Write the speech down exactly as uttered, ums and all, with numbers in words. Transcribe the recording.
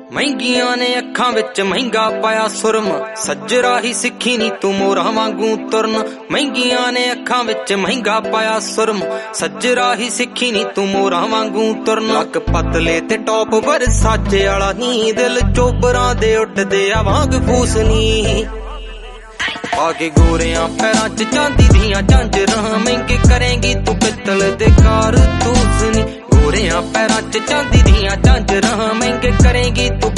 ਮਹਿੰਗੀਆਂ ਨੇ ਅੱਖਾਂ ਵਿੱਚ ਮਹਿੰਗਾ ਪਾਇਆ ਸੁਰਮ, ਸੱਜਰਾ ਹੀ ਸਿੱਖੀ ਨੀ ਤੂੰ ਮੋਰਾਂ ਵਾਂਗੂ ਤੁਰਨ। ਮਹਿੰਗੀਆਂ ਨੇ ਅੱਖਾਂ ਵਿੱਚ ਮਹਿੰਗਾ ਪਾਇਆ ਸੁਰਮ, ਸੱਜਰਾ ਹੀ ਸਿੱਖੀ ਨੀ ਤੂੰ ਮੋਰਾਂ ਵਾਂਗੂ ਤੁਰਨ। ਲੱਕ ਪਤਲੇ ਤੇ ਟੌਪ ਵਰਸਾਚੇ ਵਾਲਾ ਨੀ, ਦਿਲ ਚੋਬਰਾਂ ਦੇ ਉੱਡਦੇ ਆ ਵਾਂਗ ਫੂਸ ਨੀ। ਆ ਕੇ ਗੋਰਿਆਂ ਪੈਰਾਂ ਚ ਚਾਂਦੀ ਦੀਆਂ ਝਾਂਜਰਾਂ, ਮਹਿੰਗੇ ਕਰੇਂਗੀ ਤੂੰ ਪਿੱਤਲ ਦੇ ਕਾਰਤੂਸ ਨੀ। ਗੋਰਿਆਂ ਪੈਰਾਂ ਚ ਚਾਂਦੀ ਦੀਆਂ ਝਾਂਜਰਾਂ, ਮਹਿੰਗੇ ਕਰੇਂਗੀ ਤੂੰ